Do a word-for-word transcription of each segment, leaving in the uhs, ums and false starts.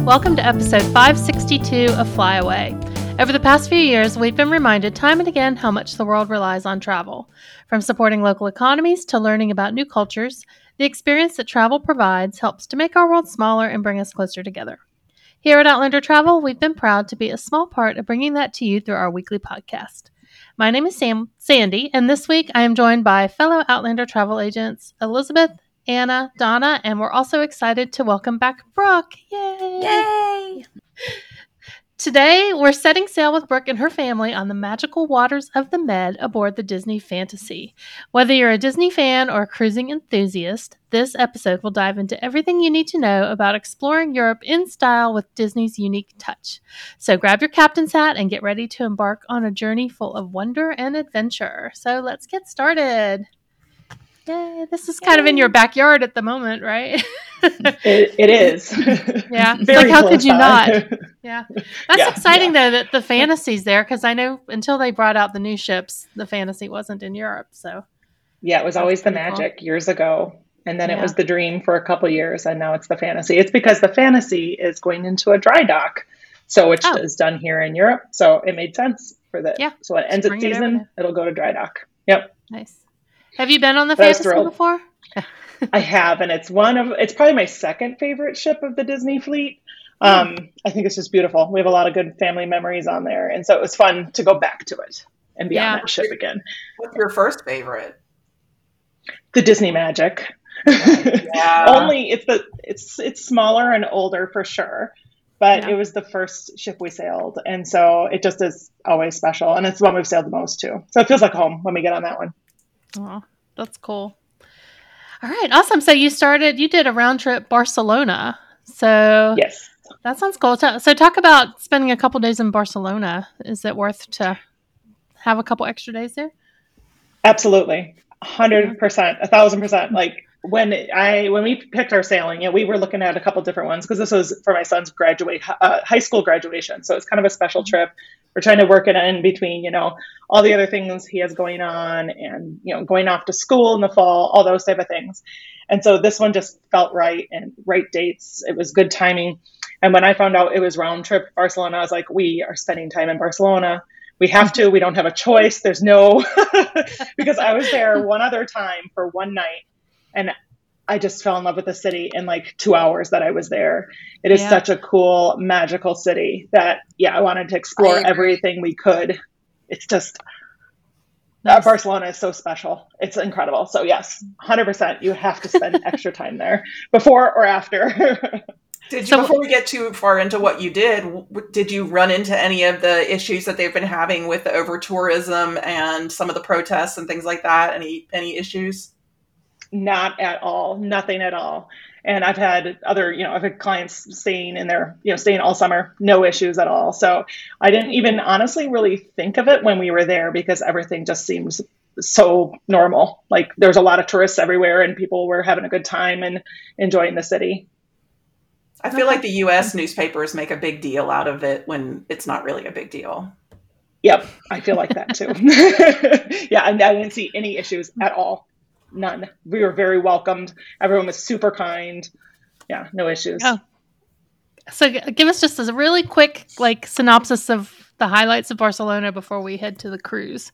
Welcome to episode five sixty-two of Fly Away. Over the past few years, we've been reminded time and again how much the world relies on travel. From supporting local economies to learning about new cultures, the experience that travel provides helps to make our world smaller and bring us closer together. Here at Outlander Travel, we've been proud to be a small part of bringing that to you through our weekly podcast. My name is Sam Sandy, and this week I am joined by fellow Outlander travel agents Elizabeth, Anna, Donna, and we're also excited to welcome back Brooke. Yay! Yay! Today, we're setting sail with Brooke and her family on the magical waters of the Med aboard the Disney Fantasy. Whether you're a Disney fan or a cruising enthusiast, this episode will dive into everything you need to know about exploring Europe in style with Disney's unique touch. So grab your captain's hat and get ready to embark on a journey full of wonder and adventure. So let's get started. Yay, this is kind Yay. of in your backyard at the moment, right? it, it is. Yeah. Like, how could you not? Yeah. That's yeah, exciting, yeah. though, that the Fantasy's there, because I know until they brought out the new ships, the Fantasy wasn't in Europe. So, yeah, it was always the Magic cool. years ago. And then yeah. it was the Dream for a couple years, and now it's the Fantasy. It's because the Fantasy is going into a dry dock, so which oh. is done here in Europe. So it made sense for that. Yeah. So when it ends its season, it it'll go to dry dock. Yep. Nice. Have you been on the Fantasy before? I have, and it's one of it's probably my second favorite ship of the Disney fleet. Um, mm. I think it's just beautiful. We have a lot of good family memories on there, and so it was fun to go back to it and be yeah. on that ship again. What's your first favorite? The Disney Magic. Yeah. Only it's the it's it's smaller and older for sure, but yeah. it was the first ship we sailed, and so it just is always special, and it's the one we've sailed the most too. So it feels like home when we get on that one. Oh, that's cool. All right, awesome. So you started, you did a round trip Barcelona. So yes, that sounds cool. So talk about spending a couple days in Barcelona. Is it worth to have a couple extra days there? Absolutely, a hundred percent, a thousand percent. Like when I when we picked our sailing, you know, we were looking at a couple different ones because this was for my son's graduate uh, high school graduation. So it's kind of a special trip. We're trying to work it in between, you know, all the other things he has going on and, you know, going off to school in the fall, all those type of things. And so this one just felt right and right dates. It was good timing. And when I found out it was round trip Barcelona, I was like, we are spending time in Barcelona. We have to. We don't have a choice. There's no because I was there one other time for one night and I just fell in love with the city in like two hours that I was there. It is yeah. such a cool, magical city that, yeah, I wanted to explore everything we could. It's just, nice. uh, Barcelona is so special. It's incredible. So yes, one hundred percent. You have to spend extra time there before or after. Did you, so, before we get too far into what you did, did you run into any of the issues that they've been having with the over-tourism and some of the protests and things like that? Any, any issues? Not at all. Nothing at all. And I've had other, you know, I've had clients staying in there, you know, staying all summer, no issues at all. So I didn't even honestly really think of it when we were there because everything just seems so normal. Like there's a lot of tourists everywhere and people were having a good time and enjoying the city. I feel like the U S newspapers make a big deal out of it when it's not really a big deal. Yep. I feel like that too. Yeah. And I didn't see any issues at all. None. We were very welcomed. Everyone was super kind. Yeah, no issues. Oh. So give us just a really quick like synopsis of the highlights of Barcelona before we head to the cruise.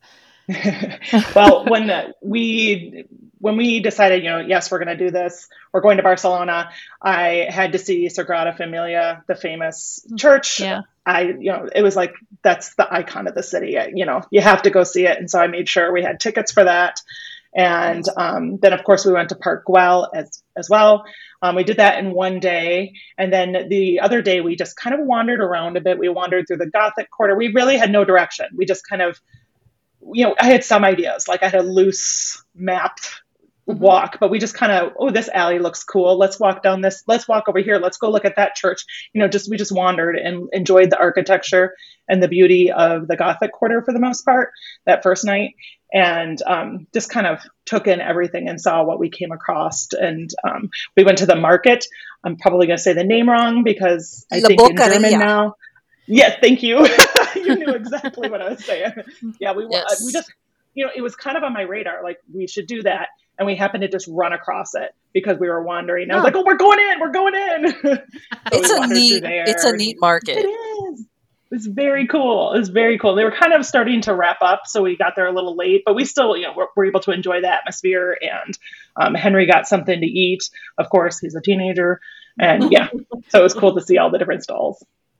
Well, when the, we when we decided, you know, yes, we're going to do this, we're going to Barcelona, I had to see Sagrada Familia, the famous church. Yeah. I, you know, it was like, that's the icon of the city. I, you know, you have to go see it. And so I made sure we had tickets for that. And um, then, of course, we went to Park Güell as as well. Um, we did that in one day. And then the other day, we just kind of wandered around a bit. We wandered through the Gothic Quarter. We really had no direction. We just kind of, you know, I had some ideas. Like I had a loose mapped mm-hmm. walk, but we just kind of, oh, this alley looks cool. Let's walk down this. Let's walk over here. Let's go look at that church. You know, just we just wandered and enjoyed the architecture and the beauty of the Gothic Quarter for the most part that first night. And um, just kind of took in everything and saw what we came across. And um, we went to the market. I'm probably going to say the name wrong because I La think Boqueria. in German now. Yes, thank you. You knew exactly what I was saying. Yeah, we yes. we just you know, it was kind of on my radar, like we should do that. And we happened to just run across it because we were wandering. And I was like, oh, we're going in, we're going in. So it's a neat, it's a neat market. It is. It was very cool. It was very cool. They were kind of starting to wrap up, so we got there a little late, but we still, you know, were, were able to enjoy the atmosphere. And um, Henry got something to eat. Of course, he's a teenager. And yeah, so it was cool to see all the different stalls.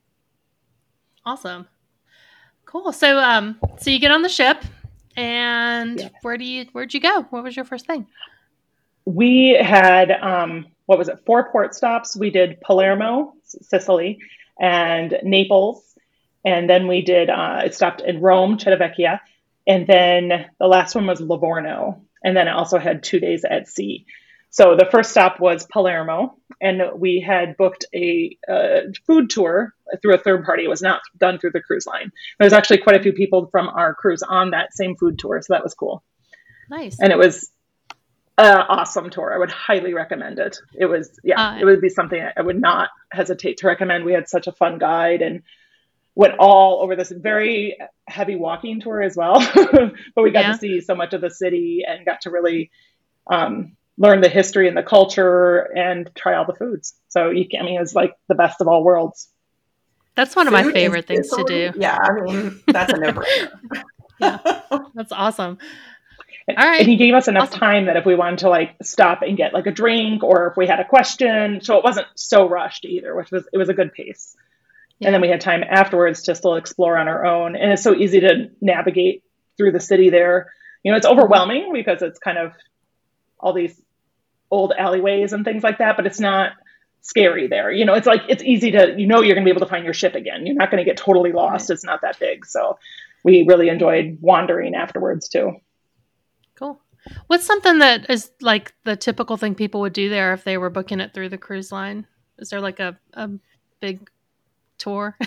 Awesome. Cool. So, um, so you get on the ship, and yeah. where do you, where'd you go? What was your first thing? We had, um, what was it? Four port stops. We did Palermo, Sicily, and Naples. And then we did, uh, it stopped in Rome, Civitavecchia. And then the last one was Livorno. And then it also had two days at sea. So the first stop was Palermo. And we had booked a uh, food tour through a third party. It was not done through the cruise line. There was actually quite a few people from our cruise on that same food tour. So that was cool. Nice. And it was an awesome tour. I would highly recommend it. It was, yeah, uh, it would be something I would not hesitate to recommend. We had such a fun guide and went all over this very heavy walking tour as well. But we got yeah. to see so much of the city and got to really um, learn the history and the culture and try all the foods. So you can, I mean, it was like the best of all worlds. That's one of Food my favorite things to do. Yeah, I mean, that's a no-brainer. Yeah, that's awesome. And, all right. And he gave us enough awesome. time that if we wanted to like stop and get like a drink or if we had a question, so it wasn't so rushed either, which was, it was a good pace. Yeah. And then we had time afterwards to still explore on our own. And it's so easy to navigate through the city there. You know, it's overwhelming because it's kind of all these old alleyways and things like that, but it's not scary there. You know, it's like, it's easy to, you know, you're going to be able to find your ship again. You're not going to get totally lost. Right. It's not that big. So we really enjoyed wandering afterwards too. Cool. What's something that is like the typical thing people would do there if they were booking it through the cruise line? Is there like a, a big tour?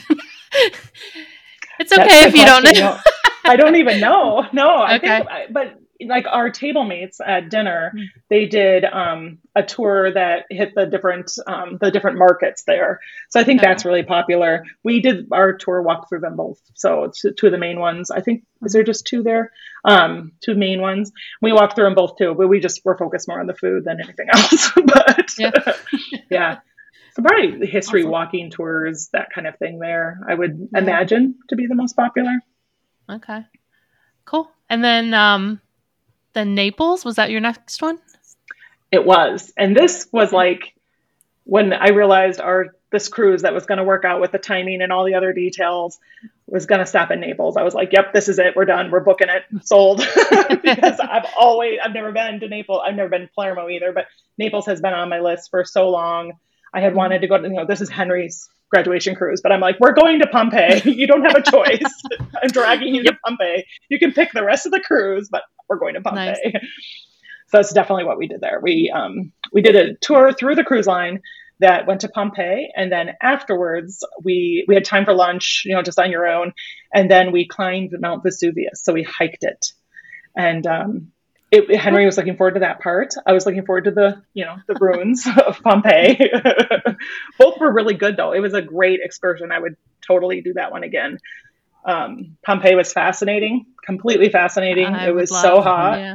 It's okay That's if you don't know. You know. I don't even know. No, I okay. think, but like our table mates at dinner, mm-hmm. they did um, a tour that hit the different um, the different markets there. So I think okay. that's really popular. We did our tour walk through them both. So it's two of the main ones. I think, is there just two there? Um, two main ones. We walked through them both too, but we just were focused more on the food than anything else. But yeah. yeah. So probably the history awesome. Walking tours, that kind of thing there, I would yeah. imagine to be the most popular. Okay. Cool. And then um, then Naples, was that your next one? It was. And this was like when I realized our this cruise that was going to work out with the timing and all the other details was going to stop in Naples. I was like, yep, this is it. We're done. We're booking it. Sold. Because I've always, I've never been to Naples. I've never been to Palermo either, but Naples has been on my list for so long. I had wanted to go to, you know, this is Henry's graduation cruise, but I'm like, we're going to Pompeii. You don't have a choice. I'm dragging you yep. to Pompeii. You can pick the rest of the cruise, but we're going to Pompeii. Nice. So that's definitely what we did there. We, um, we did a tour through the cruise line that went to Pompeii. And then afterwards we, we had time for lunch, you know, just on your own. And then we climbed Mount Vesuvius. So we hiked it. And, um, It, Henry was looking forward to that part. I was looking forward to the, you know, the ruins of Pompeii. Both were really good, though. It was a great excursion. I would totally do that one again. Um, Pompeii was fascinating, completely fascinating. I it was love, so hot. Yeah.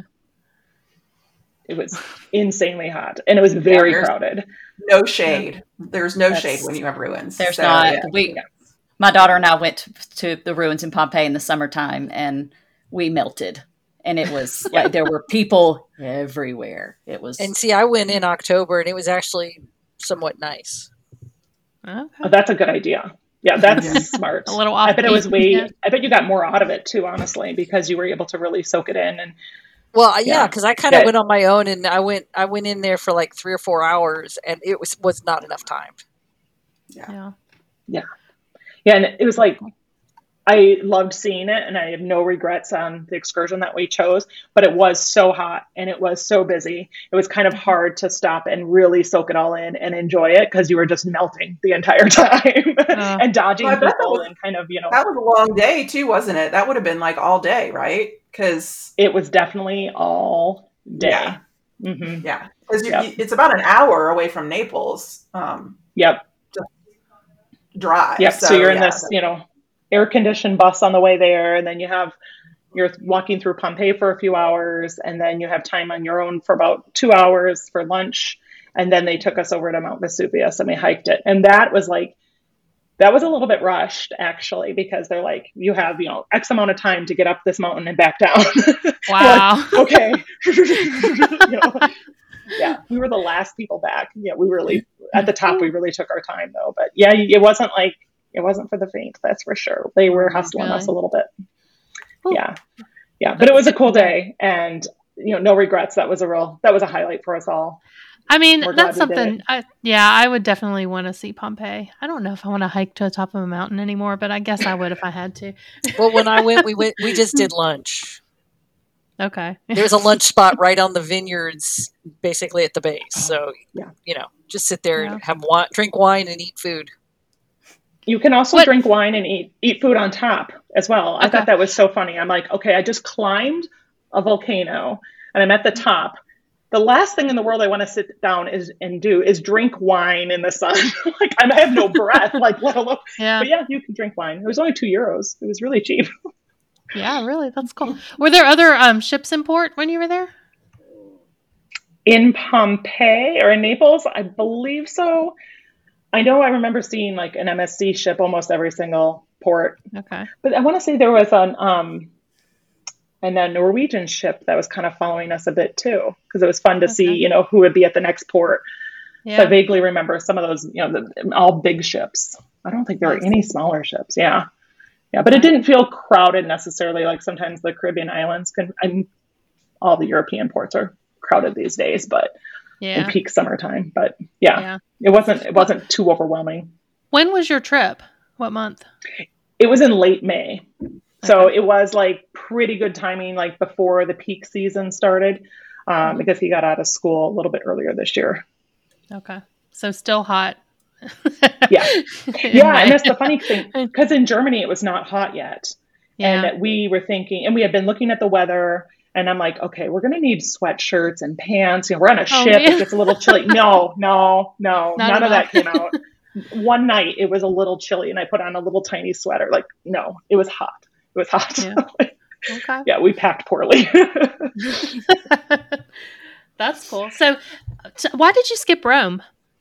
It was insanely hot, and it was very yeah, crowded. No shade. There's no That's, shade when you have ruins. There's so, not. Yeah. We, my daughter and I went to the ruins in Pompeii in the summertime, and we melted. And it was like there were people everywhere. It was, and see, I went in October, and it was actually somewhat nice. Okay. Oh, that's a good idea. Yeah, that's yeah. smart. A little. I bet it was way. Yeah. I bet you got more out of it too, honestly, because you were able to really soak it in. And well, yeah, because yeah, I kind of yeah. went on my own, and I went. I went in there for like three or four hours, and it was was not enough time. Yeah, yeah, yeah, yeah and it was like. I loved seeing it, and I have no regrets on the excursion that we chose, but it was so hot and it was so busy. It was kind of hard to stop and really soak it all in and enjoy it because you were just melting the entire time uh, and dodging people was, and kind of, you know. That was a long day too, wasn't it? That would have been like all day, right? Because it was definitely all day. Yeah. Mm-hmm. Yeah. Because yep. it's about an hour away from Naples. Um, yep. Drive. Yep. So, so you're in yeah, this, you know, air-conditioned bus on the way there, and then you have you're walking through Pompeii for a few hours, and then you have time on your own for about two hours for lunch. And then they took us over to Mount Vesuvius and we hiked it. And that was like, that was a little bit rushed actually, because they're like, you have, you know, X amount of time to get up this mountain and back down. Wow. Like, okay. You know, yeah, we were the last people back. Yeah, we really, at the top, we really took our time though. But yeah, it wasn't like, it wasn't for the faint, that's for sure. They were hustling really? us a little bit. Ooh. Yeah. Yeah. But it was a cool day, and, you know, no regrets. That was a real, that was a highlight for us all. I mean, We're glad that's we did something, it. I, yeah, I would definitely want to see Pompeii. I don't know if I want to hike to the top of a mountain anymore, but I guess I would if I had to. Well, when I went, we went, we just did lunch. Okay. There's a lunch spot right on the vineyards, basically at the base. So, Yeah. you know, just sit there Yeah. and have wine, drink wine and eat food. You can also What- drink wine and eat eat food on top as well. I Okay. thought that was so funny. I'm like, okay, I just climbed a volcano and I'm at the top. The last thing in the world I want to sit down is and do is drink wine in the sun. Like I have no breath, like let alone. Yeah. But yeah, you can drink wine. It was only two euros. It was really cheap. Yeah, really. That's cool. Were there other um, ships in port when you were there? In Pompeii or in Naples, I believe so. I know I remember seeing like an M S C ship almost every single port. Okay. But I want to say there was an um, and a Norwegian ship that was kind of following us a bit too, because it was fun to see, Okay. you know, who would be at the next port. Yeah. So I vaguely remember some of those, you know, the, all big ships. I don't think there were Nice. any smaller ships. Yeah, yeah, but it Okay. didn't feel crowded necessarily. Like sometimes the Caribbean islands can. I'm all the European ports are crowded these days, but in Yeah. peak summertime. But yeah, Yeah. it wasn't. It wasn't too overwhelming. When was your trip? What month? It was in late May. So Okay. it was like pretty good timing, like before the peak season started, um, Mhm. because he got out of school a little bit earlier this year. Okay. So still hot. Yeah. In Yeah. May. And that's the funny thing, because in Germany, it was not hot yet. Yeah. And we were thinking, and we had been looking at the weather, and I'm like, okay, we're going to need sweatshirts and pants. You know, we're on a Oh, ship. yeah. It gets a little chilly. No, no, no, Not none at of that all. came out. One night it was a little chilly and I put on a little tiny sweater. Like, no, it was hot. It was hot. Yeah. Okay. Yeah, we packed poorly. That's cool. So, so why did you skip Rome?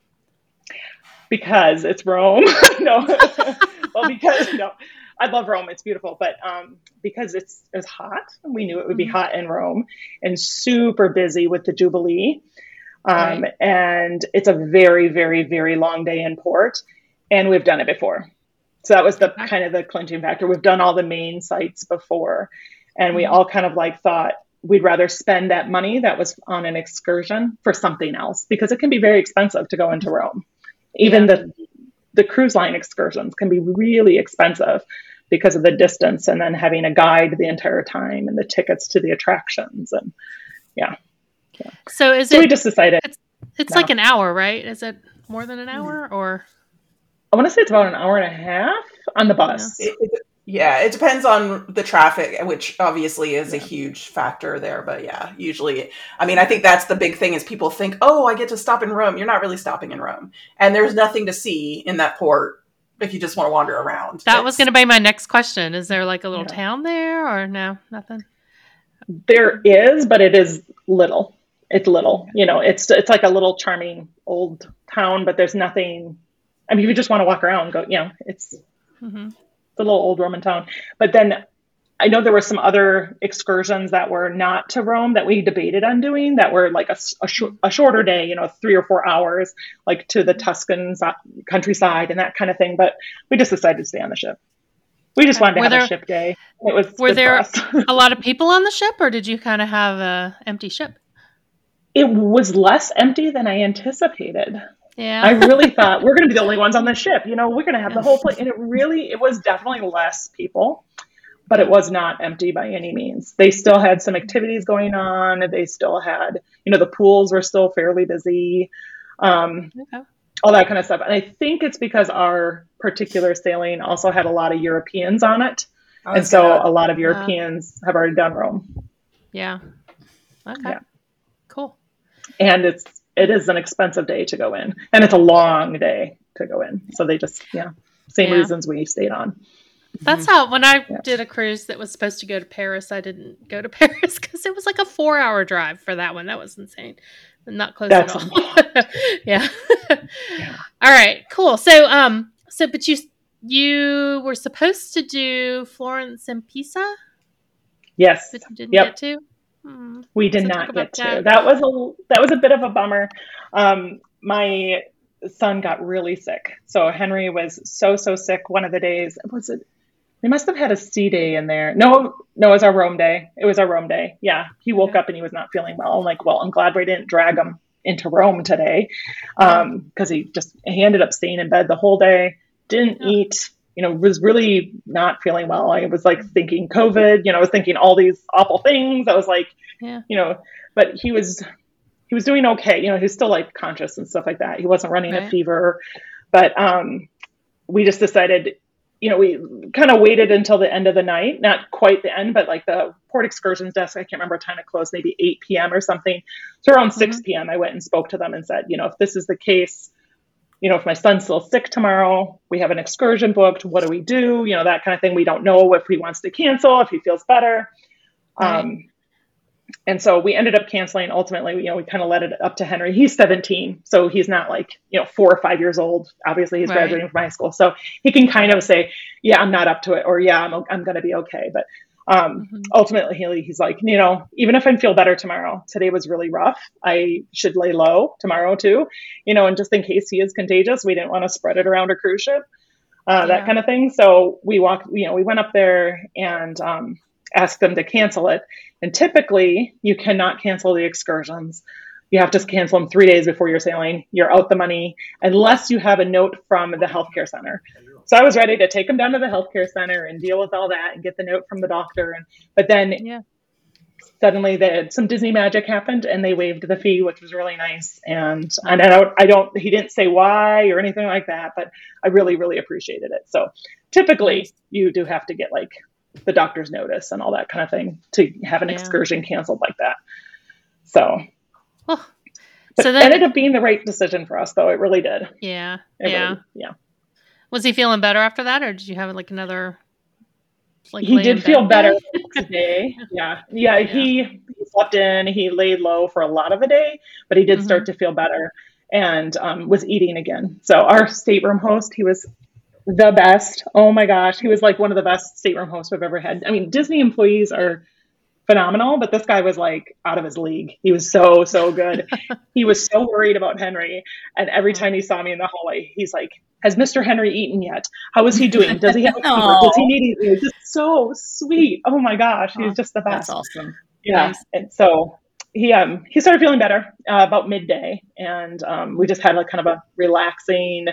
Because it's Rome. No. Well, because no, I love Rome. It's beautiful, but um, because it's it's hot. We knew it would be Mhm. hot in Rome and super busy with the Jubilee. Um, Right. And it's a very, very, very long day in port, and we've done it before. So that was the Okay. kind of the clinching factor. We've done all the main sites before, and we Mhm. all kind of like thought we'd rather spend that money that was on an excursion for something else, because it can be very expensive to go into Rome. Even Yeah. the the cruise line excursions can be really expensive because of the distance, and then having a guide the entire time and the tickets to the attractions. And yeah, So is so we it? just decided, It's no. like an hour, right? Is it more than an hour or? I want to say it's about an hour and a half on the bus. It, it, yeah, it depends on the traffic, which obviously is a huge factor there. But yeah, usually, I mean, I think that's the big thing is people think, oh, I get to stop in Rome. You're not really stopping in Rome. And there's nothing to see in that port if you just want to wander around. That was It's- going to be my next question. Is there like a little Yeah. town there or no? Nothing. There is, but it is little. It's little, you know, it's, it's like a little charming old town, but there's nothing. I mean, if you just want to walk around, go, you know, it's, Hmm. it's a little old Roman town. But then I know there were some other excursions that were not to Rome that we debated on doing that were like a, s- a, shor- a shorter day, you know, three or four hours, like to the Tuscan si- countryside and that kind of thing. But we just decided to stay on the ship. We just Okay. wanted to Were have there- a ship day. It was Were good for there us. a lot of people on the ship, or did you kind of have a empty ship? It was less empty than I anticipated. Yeah. I really thought we're going to be the only ones on the ship. You know, we're going to have Yeah. the whole place. And it really, it was definitely less people, but it was not empty by any means. They still had some activities going on. They still had, you know, the pools were still fairly busy, um, Okay. all that kind of stuff. And I think it's because our particular sailing also had a lot of Europeans on it. I And was so gonna- a lot of Europeans have already done Rome. Yeah. Okay. Yeah. Cool. And it's, it is an expensive day to go in, and it's a long day to go in. So they just, yeah, same Yeah. reasons we stayed on. That's how, when I yeah. did a cruise that was supposed to go to Paris, I didn't go to Paris because it was like a four hour drive for that one. That was insane. Not close That's at all. yeah. yeah. All right, cool. So, um, so, but you, you were supposed to do Florence and Pisa? Yes. But you didn't yep. get to? Hmm. We did so not get to. That. that was a, that was a bit of a bummer. Um, my son got really sick. So Henry was so, so sick one of the days. Was it? They must have had a C day in there. No, no, it was our Rome day. It was our Rome day. Yeah. He woke okay. up and he was not feeling well. I'm like, well, I'm glad we didn't drag him into Rome today. Um, cause he just, he ended up staying in bed the whole day, didn't yeah. eat, you know, was really not feeling well. I was like thinking COVID, you know, I was thinking all these awful things. I was like, yeah. you know, but he was, he was doing okay. You know, he was still like conscious and stuff like that. He wasn't running right. a fever, but, um, we just decided, you know, we kind of waited until the end of the night, not quite the end, but like the port excursions desk, I can't remember what time it closed, maybe eight p.m. or something. So around mm-hmm. six p.m. I went and spoke to them and said, you know, if this is the case, you know, if my son's still sick tomorrow, we have an excursion booked, what do we do? You know, that kind of thing. We don't know if he wants to cancel, if he feels better. Right. Um, and so we ended up canceling. Ultimately, you know, we kind of let it up to Henry. He's seventeen. So he's not like, you know, four or five years old. Obviously he's right. graduating from high school. So he can kind of say, yeah, I'm not up to it. Or yeah, I'm, I'm going to be okay. But um, mm-hmm. ultimately he, he's like, you know, even if I feel better tomorrow, today was really rough. I should lay low tomorrow too, you know, and just in case he is contagious, we didn't want to spread it around a cruise ship, uh, yeah. that kind of thing. So we walked, you know, we went up there and, um, ask them to cancel it. And typically you cannot cancel the excursions. You have to cancel them three days before you're sailing. You're out the money unless you have a note from the healthcare center. So I was ready to take them down to the healthcare center and deal with all that and get the note from the doctor. And, but then yeah. suddenly the, some Disney magic happened and they waived the fee, which was really nice. And, oh. and I don't, I don't, he didn't say why or anything like that, but I really, really appreciated it. So typically you do have to get like the doctor's notice and all that kind of thing to have an yeah. excursion canceled like that. So, oh. but so it ended up being the right decision for us though. It really did. Yeah. It yeah. Really, yeah. Was he feeling better after that or did you have like another, like he did feel better today. Yeah. yeah. Yeah. He, he slept in, he laid low for a lot of the day, but he did mm-hmm. start to feel better and um, was eating again. So our stateroom host, he was the best. Oh my gosh. He was like one of the best stateroom hosts we've ever had. I mean, Disney employees are phenomenal, but this guy was like out of his league. He was so, so good. He was so worried about Henry. And every time he saw me in the hallway, he's like, has Mister Henry eaten yet? How is he doing? Does he have a fever? Does he need anything? Just so sweet. Oh my gosh. He was just the best. That's awesome. Yeah. Nice. And so he, um, he started feeling better uh, about midday. And um, we just had like kind of a relaxing,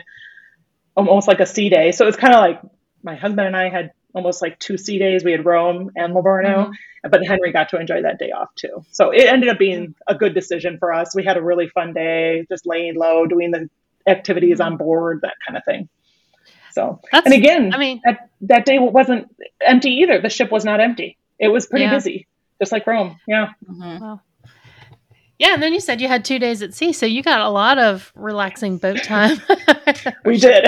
almost like a sea day. So it was kind of like my husband and I had almost like two sea days. We had Rome and Livorno, mm-hmm. but Henry got to enjoy that day off too. So it ended up being a good decision for us. We had a really fun day, just laying low, doing the activities mm-hmm. on board, that kind of thing. So, That's, and again, I mean, that, that day wasn't empty either. The ship was not empty. It was pretty yeah. busy, just like Rome. Yeah. Mm-hmm. Wow. Yeah, and then you said you had two days at sea, so you got a lot of relaxing boat time. We did.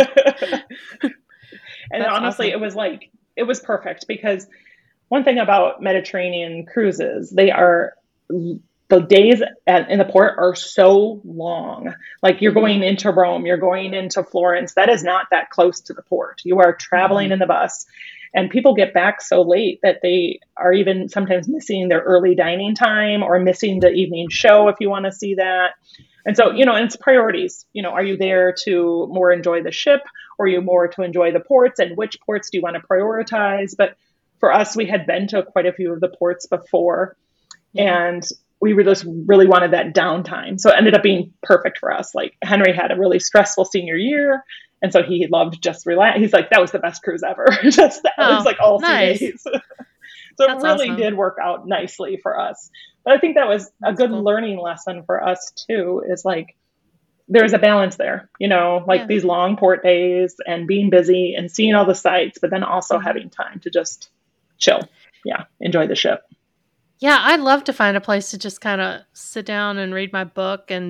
And That's honestly, awesome. It was like, it was perfect because one thing about Mediterranean cruises, they are, the days at, in the port are so long. Like you're going into Rome, you're going into Florence. That is not that close to the port. You are traveling mm-hmm. in the bus. And people get back so late that they are even sometimes missing their early dining time or missing the evening show if you want to see that. And so, you know, and it's priorities. You know, are you there to more enjoy the ship or are you more to enjoy the ports, and which ports do you want to prioritize? But for us, we had been to quite a few of the ports before yeah. and we were just really wanted that downtime. So it ended up being perfect for us. Like Henry had a really stressful senior year. And so he loved just relax. He's like, that was the best cruise ever. just that oh, was like all nice. Three days. So That's it really awesome. Did work out nicely for us. But I think that was a That's good cool. learning lesson for us too, is like, there's a balance there, you know, like yeah. these long port days and being busy and seeing all the sights, but then also mm-hmm. having time to just chill. Yeah. Enjoy the ship. Yeah. I'd love to find a place to just kind of sit down and read my book and,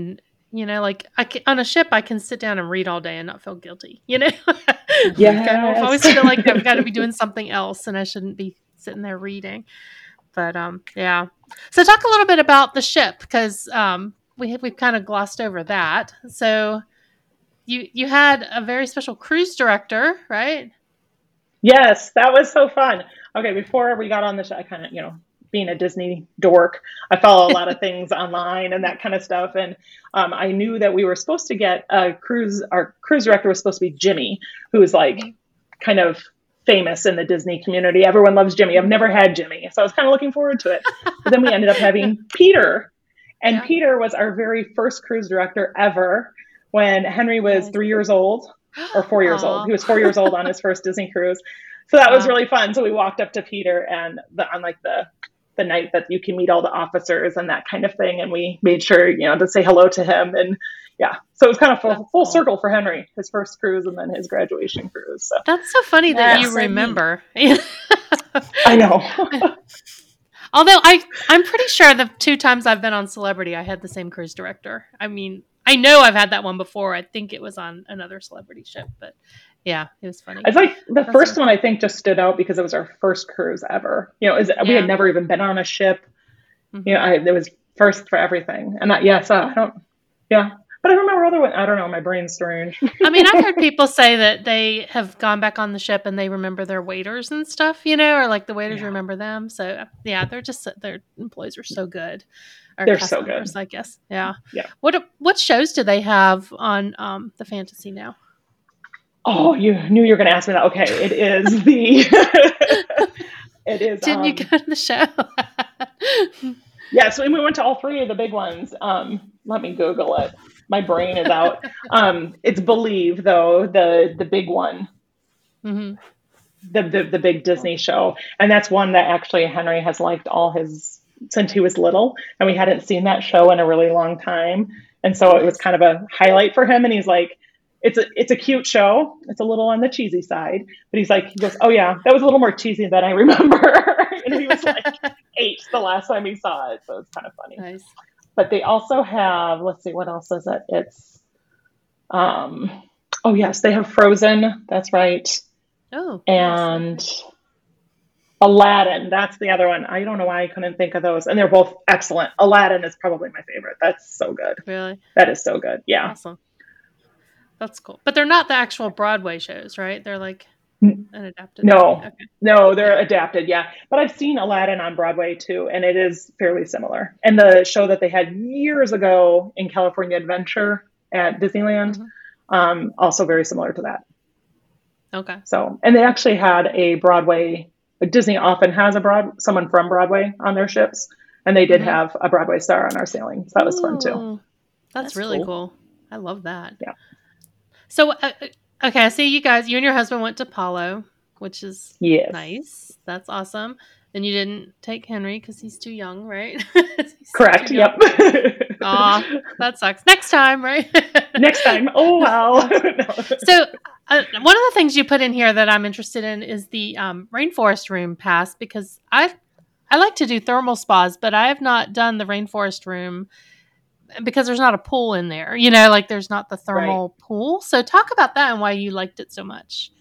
You know, like I can, on a ship, I can sit down and read all day and not feel guilty. You know, Yes. like I always feel like I've got to be doing something else, and I shouldn't be sitting there reading. But um, yeah. So talk a little bit about the ship, because um, we we've kind of glossed over that. So you you had a very special cruise director, right? Yes, that was so fun. Okay, before we got on the show, I kind of, you know, being a Disney dork, I follow a lot of things online and that kind of stuff. And um, I knew that we were supposed to get a cruise, our cruise director was supposed to be Jimmy, who is like kind of famous in the Disney community. Everyone loves Jimmy. I've never had Jimmy, so I was kind of looking forward to it. But then we ended up having Peter. And yeah. Peter was our very first cruise director ever when Henry was three years old. Or four years Aww. old. He was four years old on his first Disney cruise. So that was really fun. So we walked up to Peter and the, on like the, the night that you can meet all the officers and that kind of thing. And we made sure, you know, to say hello to him. And yeah, so it was kind of full, full cool. circle for Henry, his first cruise and then his graduation cruise. So. That's so funny that you remember. I know. Although I, I'm pretty sure the two times I've been on Celebrity, I had the same cruise director. I mean, I know I've had that one before. I think it was on another Celebrity ship, but yeah, it was funny. It's like the That's first one I think just stood out because it was our first cruise ever. You know, it was, yeah. we had never even been on a ship. Mm-hmm. You know, I, it was first for everything. And that, yes, uh, I don't, yeah. But I remember other one. I don't know. My brain's strange. I mean, I've heard people say that they have gone back on the ship and they remember their waiters and stuff, you know, or like the waiters yeah. remember them. So yeah, they're just, their employees are so good. Or They're so good, I guess. Yeah. Yeah. What what shows do they have on um, the Fantasy now? Oh, you knew you were going to ask me that. Okay, it is the. it is. Didn't um, you go to the show? Yes, and we went to all three of the big ones. Um, let me Google it. My brain is out. um, it's Believe though, the the big one. Mm-hmm. The, the the big Disney show, and that's one that actually Henry has liked all his. Since he was little, and we hadn't seen that show in a really long time. And so it was kind of a highlight for him. And he's like, it's a, it's a cute show. It's a little on the cheesy side, but he's like, he goes, oh yeah, that was a little more cheesy than I remember. And he was like eight the last time he saw it. So it's kind of funny. Nice. But they also have, let's see, what else is it? It's, um, oh yes, they have Frozen. That's right. Oh, and nice. Aladdin, that's the other one. I don't know why I couldn't think of those. And they're both excellent. Aladdin is probably my favorite. That's so good. Really? That is so good. Yeah. Awesome. That's cool. But they're not the actual Broadway shows, right? They're like an adapted. No. Okay. No, they're adapted, yeah. But I've seen Aladdin on Broadway too, and it is fairly similar. And the show that they had years ago in California Adventure at Disneyland, mm-hmm. um, also very similar to that. Okay. So, and they actually had a Broadway Disney often has a broad someone from Broadway on their ships, and they did mm-hmm. have a Broadway star on our sailing. So that was Ooh, fun too. That's, that's really cool. cool. I love that. Yeah. So, uh, okay, I see you guys. You and your husband went to Palo, which is yes. nice. That's awesome. And you didn't take Henry because he's too young, right? Correct. Yep. Aw, that sucks. Next time, right? Next time. Oh wow. No. So. Uh, one of the things you put in here that I'm interested in is the um, rainforest room pass, because I I like to do thermal spas, but I have not done the rainforest room because there's not a pool in there. You know, like there's not the thermal right. pool. So talk about that and why you liked it so much.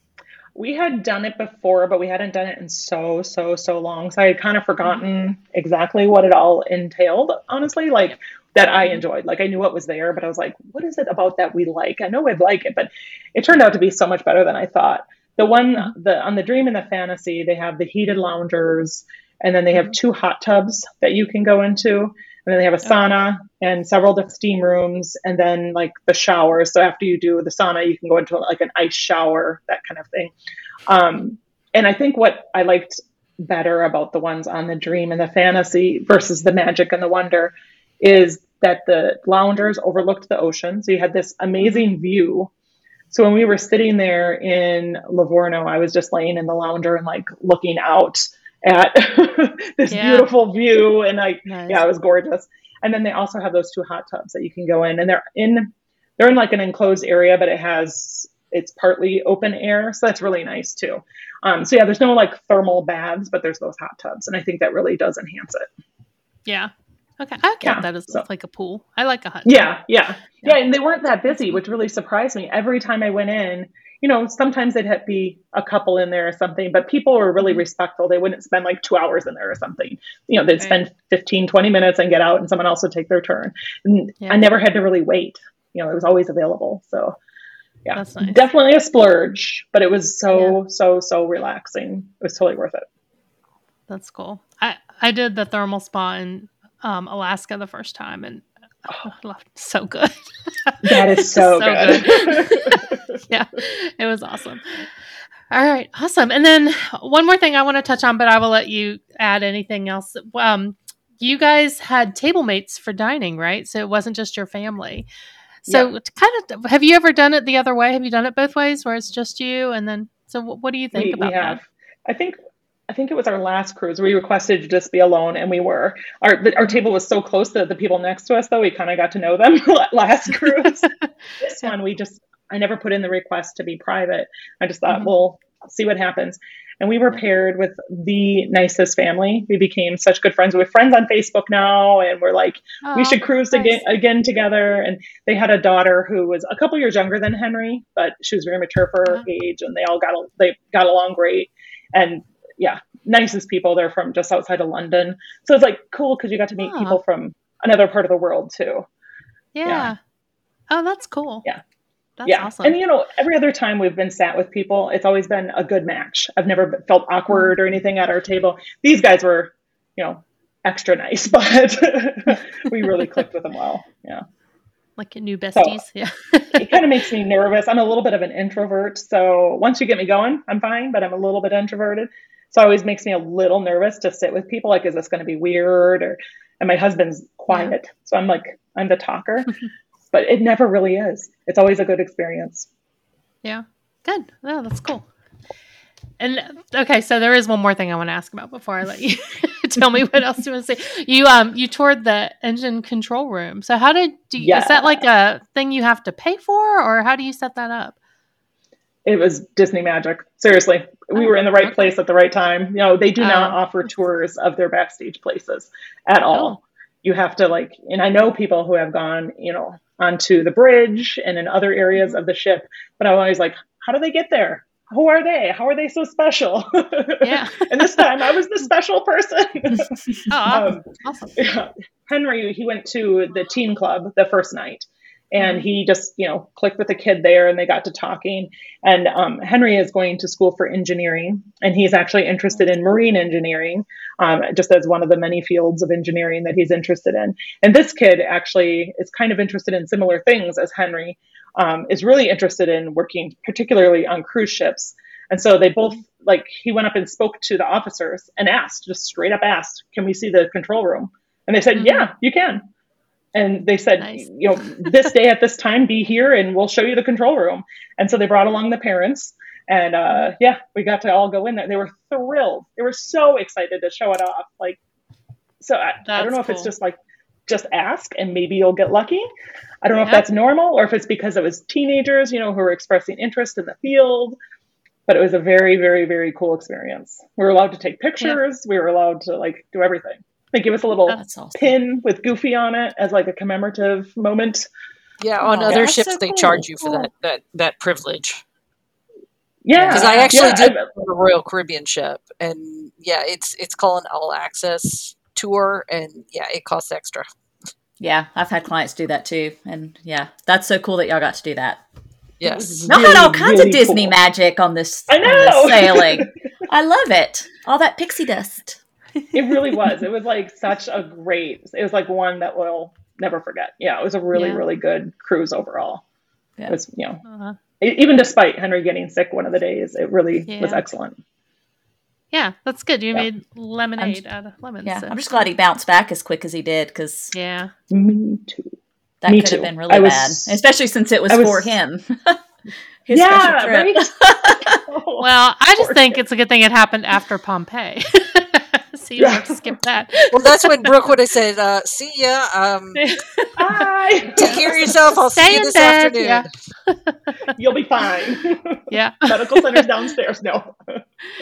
We had done it before, but we hadn't done it in so, so, so long. So I had kind of forgotten exactly what it all entailed, honestly. Like, that I enjoyed. Like I knew what was there, but I was like, what is it about that we like? I know I'd like it, but it turned out to be so much better than I thought. The one, the on the Dream and the Fantasy, they have the heated loungers, and then they have two hot tubs that you can go into, and then they have a sauna and several different steam rooms, and then like the showers. So after you do the sauna, you can go into like an ice shower, that kind of thing. Um, and I think what I liked better about the ones on the Dream and the Fantasy versus the Magic and the Wonder is that the loungers overlooked the ocean. So you had this amazing view. So when we were sitting there in Livorno, I was just laying in the lounger and like looking out at this yeah. beautiful view. And like, nice. yeah, it was gorgeous. And then they also have those two hot tubs that you can go in, and they're in, they're in like an enclosed area, but it has, it's partly open air. So that's really nice too. Um, so yeah, there's no like thermal baths, but there's those hot tubs. And I think that really does enhance it. Yeah. Okay, I count Yeah, that as so- like a pool. I like a hut. Yeah, yeah, yeah. And they weren't that busy, which really surprised me. Every time I went in, you know, sometimes they'd have be a couple in there or something, but people were really Mhm. respectful. They wouldn't spend like two hours in there or something. You know, they'd Right. spend fifteen, twenty minutes and get out, and someone else would take their turn. And Yeah. I never had to really wait. You know, it was always available. So yeah, That's nice. definitely a splurge, but it was so, so, so relaxing. It was totally worth it. That's cool. I, I did the thermal spa in um, Alaska the first time, and oh, I loved it. So good. That is so, So good. Yeah, it was awesome. All right, awesome. And then one more thing I want to touch on, but I will let you add anything else. Um, you guys had table mates for dining, right? So it wasn't just your family. So Yeah. it's kind of, have you ever done it the other way? Have you done it both ways, where it's just you? And then, so what, what do you think we, about we have. that? I think I think it was our last cruise. We requested to just be alone, and we were. Our our table was so close to the people next to us, though, we kind of got to know them last cruise. This one, we just, I never put in the request to be private. I just thought, Mhm. we'll see what happens. And we were paired with the nicest family. We became such good friends. We're friends on Facebook now, and we're like, we Aw, should cruise nice. again, again together. And they had a daughter who was a couple years younger than Henry, but she was very mature for her Uh-huh. age, and they all got al- they got along great. And yeah, nicest people. They're from just outside of London, so it's like cool because you got to meet Aw. people from another part of the world too. Yeah. Yeah. Oh, that's cool. Yeah. That's yeah, awesome. and you know, every other time we've been sat with people, it's always been a good match. I've never be- felt awkward or anything at our table. These guys were, you know, extra nice, but we really clicked with them well. Yeah. Like your new besties. Yeah. It kind of makes me nervous. I'm a little bit of an introvert. So once you get me going, I'm fine, but I'm a little bit introverted. So it always makes me a little nervous to sit with people. Like, is this going to be weird? Or, and my husband's quiet. So I'm like, I'm the talker, but it never really is. It's always a good experience. Yeah. Good. No, that's cool. And okay, so there is one more thing I want to ask about before I let you tell me what else you want to say. You um you toured the engine control room. So how did do you, Yeah. is that like a thing you have to pay for, or how do you set that up? It was Disney magic. Seriously. We Oh, were in the right okay. place at the right time. You know, they do not Oh. offer tours of their backstage places at all. Oh. You have to like, and I know people who have gone, you know, onto the bridge and in other areas of the ship, but I'm always like, how do they get there? Who are they? How are they so special? Yeah. And this time I was the special person. Oh, Um, awesome. yeah. Henry, he went to the teen club the first night, and Mhm. he just, you know, clicked with a kid there, and they got to talking. And um, Henry is going to school for engineering, and he's actually interested in marine engineering, um, just as one of the many fields of engineering that he's interested in. And this kid actually is kind of interested in similar things as Henry, um, is really interested in working particularly on cruise ships. And so they both, like, he went up and spoke to the officers and asked, just straight up asked, can we see the control room? And they said, Mhm. yeah, you can. And they said, Nice. you know, this day at this time, be here and we'll show you the control room. And so they brought along the parents, and uh, yeah, we got to all go in there. They were thrilled. They were so excited to show it off. Like, so I, I That's don't know if it's cool. just like, just ask and maybe you'll get lucky. I don't know Yeah. if that's normal or if it's because it was teenagers, you know, who were expressing interest in the field. But it was a very, very, very cool experience. We were allowed to take pictures. We were allowed to like do everything. They give us a little That's awesome. pin with Goofy on it as like a commemorative moment. Yeah, on Aw, other that's ships so they cool. charge you for that that that privilege. Yeah, Because I actually yeah, did I- on the Royal Caribbean ship, and yeah, it's it's called an all access tour, and yeah, it costs extra. Yeah, I've had clients do that too. And yeah, that's so cool that y'all got to do that. Yes. Y'all Really, had all kinds really of Disney cool. magic on this, I on know. this sailing. I love it. All that pixie dust. It really was. It was like such a great, it was like one that we'll never forget. Yeah, it was a really, Yeah. really good cruise overall. Yeah. It was, you know, Uh, e- even despite Henry getting sick one of the days, it really was Yeah. excellent. yeah, that's good. You Yeah. made lemonade out of lemons. Yeah, so- I'm just glad he bounced back as quick as he did, because Yeah. Me too. that Me could too. have been really I was- bad, especially since it was, I was- for him. His Yeah, special trip. right? Well, I just Poor think kid. it's a good thing it happened after Pompeii. So you don't have to skip that. Well, that's when Brooke would have said, uh, "See ya. Um, Bye. take care of yourself. I'll Stay see you in this bed, afternoon." yeah. You'll be fine. Yeah. Medical center's downstairs. No.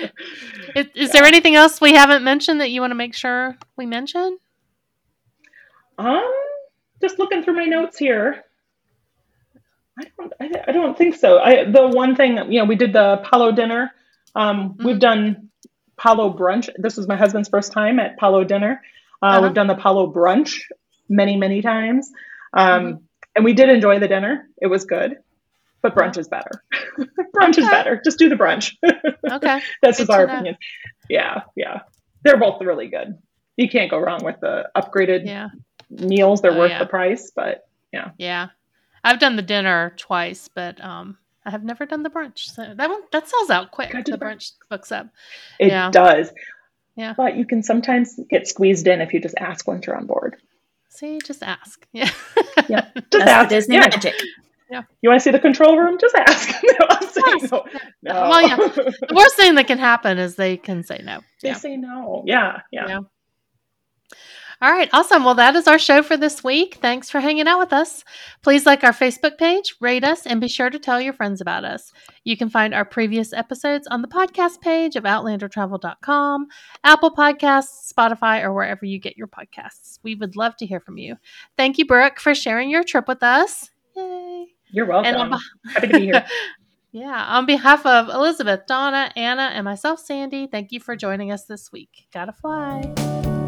Is, is there anything else we haven't mentioned that you want to make sure we mention? Um, just looking through my notes here. I don't, I, I don't think so. I, the one thing, you know, we did the Palo dinner. Um, Mhm. We've done Palo brunch. This was my husband's first time at Palo dinner. Uh, Uh-huh. We've done the Palo brunch many, many times. Um, Mhm. And we did enjoy the dinner. It was good, but brunch is better. Brunch is Okay. better. Just do the brunch. Okay. That's Good just our to know. opinion. Yeah, yeah. They're both really good. You can't go wrong with the upgraded Yeah. meals. They're Oh, worth yeah. the price, but Yeah. I've done the dinner twice, but um, I have never done the brunch. So that one that sells out quick. Gotta do The the brunch books up. it Yeah. does. Yeah. But you can sometimes get squeezed in if you just ask once you're on board. See, just ask. Yeah. Yeah. Just That's ask. the Disney Yeah. magic. You want to see the control room? Just ask. No, I'm saying Ask. no. Yeah. No. Well, yeah. The worst thing that can happen is they can say no. They Yeah. say no. Yeah, yeah. Yeah. All right, awesome. Well, that is our show for this week. Thanks for hanging out with us. Please like our Facebook page, rate us, and be sure to tell your friends about us. You can find our previous episodes on the podcast page of outlander travel dot com, Apple Podcasts, Spotify, or wherever you get your podcasts. We would love to hear from you. Thank you, Brooke, for sharing your trip with us. Yay. You're welcome. And on Happy to be here. Yeah, on behalf of Elizabeth, Donna, Anna, and myself, Sandy, thank you for joining us this week. Gotta fly.